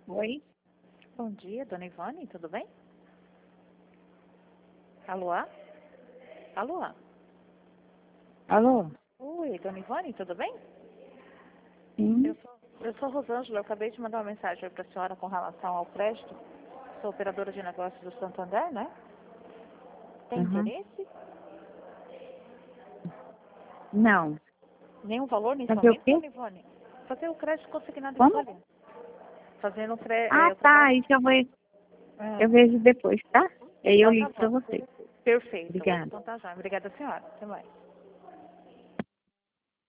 Oi? Bom dia, dona Ivone, tudo bem? Alô? Alô? Alô? Oi, dona Ivone, tudo bem? Sim? Eu sou Rosângela, eu acabei de mandar uma mensagem para a senhora com relação ao crédito. Sou operadora de negócios do Santander, né? Tem Uhum. interesse? Não. Nenhum valor nesse Fazer o momento, quê? dona Ivone? Fazer o crédito consignado em Como? folha. Fazendo Ah, o tá. trabalho. Isso eu Ah, vejo depois, tá? E aí eu então tá ligo pra bom. você. Perfeito. Obrigada. Então tá já. Obrigada, senhora. Até mais.